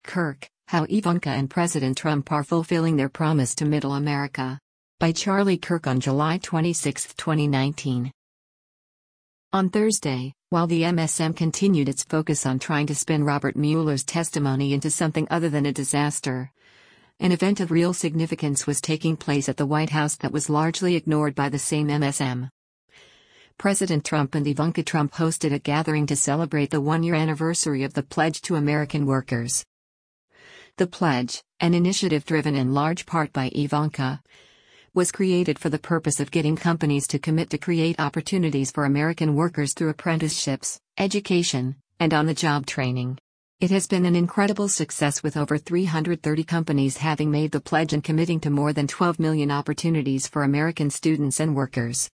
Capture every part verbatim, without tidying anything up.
Kirk, How Ivanka and President Trump Are Fulfilling Their Promise to Middle America. By Charlie Kirk on July twenty-sixth, twenty nineteen. On Thursday, while the M S M continued its focus on trying to spin Robert Mueller's testimony into something other than a disaster, an event of real significance was taking place at the White House that was largely ignored by the same M S M. President Trump and Ivanka Trump hosted a gathering to celebrate the one-year anniversary of the Pledge to American Workers. The Pledge, an initiative driven in large part by Ivanka, was created for the purpose of getting companies to commit to create opportunities for American workers through apprenticeships, education, and on-the-job training. It has been an incredible success, with over three hundred thirty companies having made the pledge and committing to more than twelve million opportunities for American students and workers.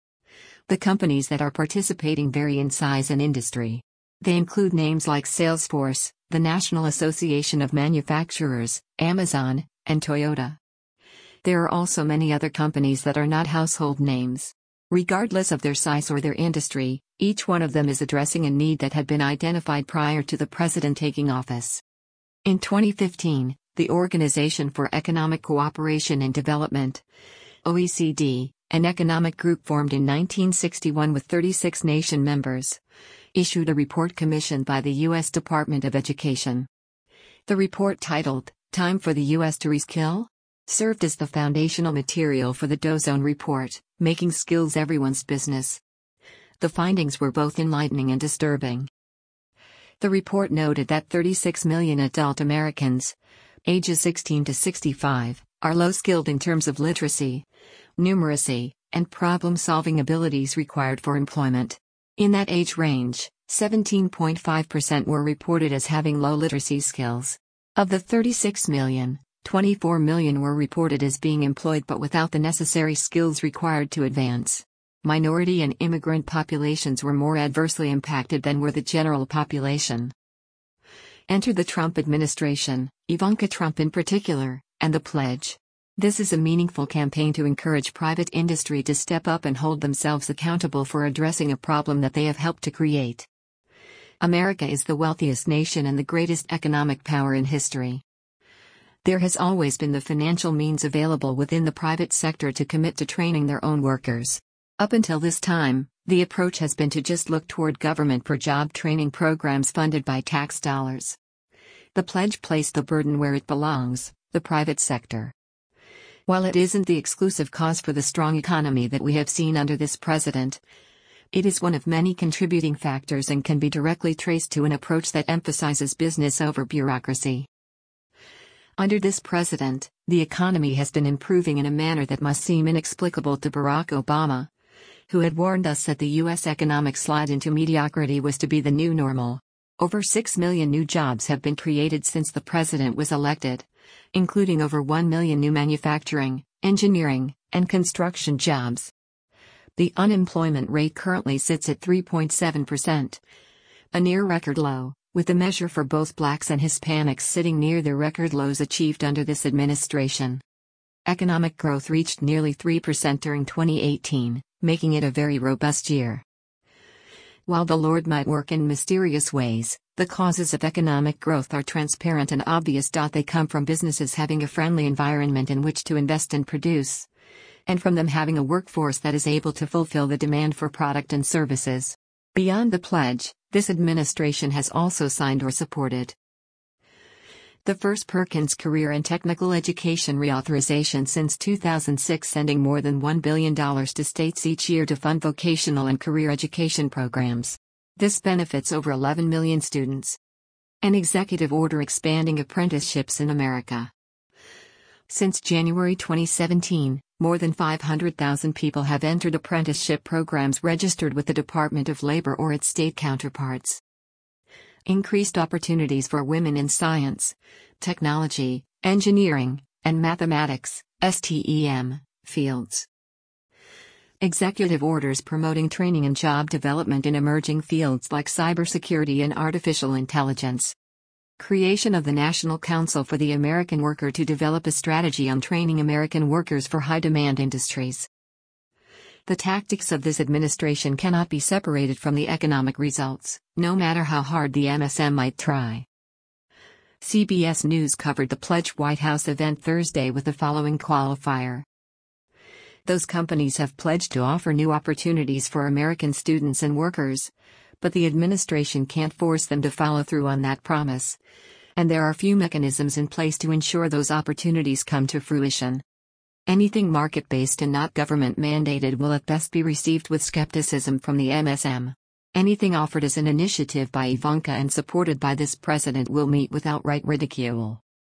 The companies that are participating vary in size and industry. They include names like Salesforce, the National Association of Manufacturers, Amazon, and Toyota. There are also many other companies that are not household names. Regardless of their size or their industry, each one of them is addressing a need that had been identified prior to the president taking office. In twenty fifteen, the Organization for Economic Cooperation and Development, O E C D, an economic group formed in nineteen sixty-one with thirty-six nation members, issued a report commissioned by the U S Department of Education. The report, titled, "Time for the U S to Reskill?" served as the foundational material for the Dow Zone Report, Making Skills Everyone's Business. The findings were both enlightening and disturbing. The report noted that thirty-six million adult Americans, ages sixteen to sixty-five, are low-skilled in terms of literacy, numeracy, and problem-solving abilities required for employment. In that age range, seventeen point five percent were reported as having low literacy skills. Of the thirty-six million, twenty-four million were reported as being employed but without the necessary skills required to advance. Minority and immigrant populations were more adversely impacted than were the general population. Enter the Trump administration, Ivanka Trump in particular, and the pledge. This is a meaningful campaign to encourage private industry to step up and hold themselves accountable for addressing a problem that they have helped to create. America is the wealthiest nation and the greatest economic power in history. There has always been the financial means available within the private sector to commit to training their own workers. Up until this time, the approach has been to just look toward government for job training programs funded by tax dollars. The pledge placed the burden where it belongs, the private sector. While it isn't the exclusive cause for the strong economy that we have seen under this president, it is one of many contributing factors and can be directly traced to an approach that emphasizes business over bureaucracy. Under this president, the economy has been improving in a manner that must seem inexplicable to Barack Obama, who had warned us that the U S economic slide into mediocrity was to be the new normal. Over six million new jobs have been created since the president was elected, including over one million new manufacturing, engineering, and construction jobs. The unemployment rate currently sits at three point seven percent, a near-record low, with the measure for both blacks and Hispanics sitting near the record lows achieved under this administration. Economic growth reached nearly three percent during twenty eighteen, making it a very robust year. While the Lord might work in mysterious ways, the causes of economic growth are transparent and obvious. They come from businesses having a friendly environment in which to invest and produce, and from them having a workforce that is able to fulfill the demand for product and services. Beyond the pledge, this administration has also signed or supported the first Perkins Career and Technical Education reauthorization since two thousand six, sending more than one billion dollars to states each year to fund vocational and career education programs. This benefits over eleven million students. An executive order expanding apprenticeships in America. Since January twenty seventeen, more than five hundred thousand people have entered apprenticeship programs registered with the Department of Labor or its state counterparts. Increased opportunities for women in science, technology, engineering, and mathematics, STEM, fields. Executive orders promoting training and job development in emerging fields like cybersecurity and artificial intelligence. Creation of the National Council for the American Worker to develop a strategy on training American workers for high-demand industries. The tactics of this administration cannot be separated from the economic results, no matter how hard the M S M might try. C B S News covered the Pledge White House event Thursday with the following qualifier. Those companies have pledged to offer new opportunities for American students and workers, but the administration can't force them to follow through on that promise. And there are few mechanisms in place to ensure those opportunities come to fruition. Anything market-based and not government-mandated will at best be received with skepticism from the M S M. Anything offered as an initiative by Ivanka and supported by this president will meet with outright ridicule.